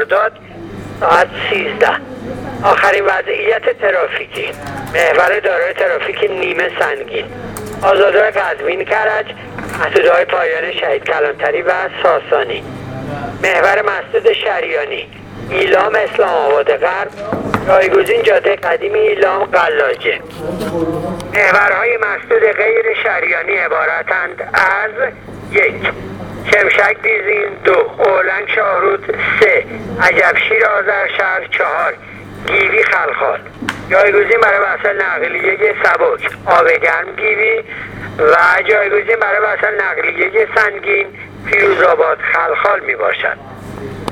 خرداد ساعت 13. آخرین وضعیت ترافیکی: محور دارای ترافیک نیمه سنگین، آزادراه قزوین کرج، محدوده‌های پایان شهید کلانتری و ساسانی، محور مسدود شریانی، ایلام اسلام آباد غرب، جایگزین جاده قدیمی ایلام قلاجه. محورهای مسدود غیر شریانی عبارتند از: 1. شمشک بیزین، 2. اولنگ شاهرود، 3. عجبشیر آذرشهر، 4. گیوی خلخال. جایگزین برای وسایل نقلیه سبک آب گرم گیوی و جایگزین برای وسایل نقلیه سنگین فیروزآباد خلخال می باشد.